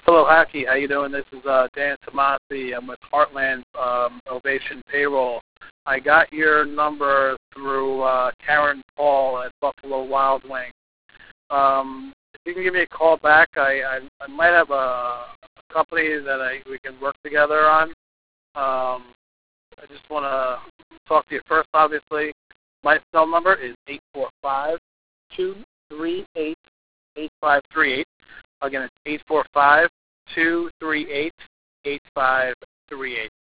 Hello, Hacky. How you doing? This is Dan Tomasi. I'm with Heartland Ovation Payroll. I got your number through Karen Paul at Buffalo Wild Wing. If you can give me a call back, I might have a company that we can work together on. I just want to talk to you first, obviously. My cell number is 845-238-8538. Again, it's 845-238-8538.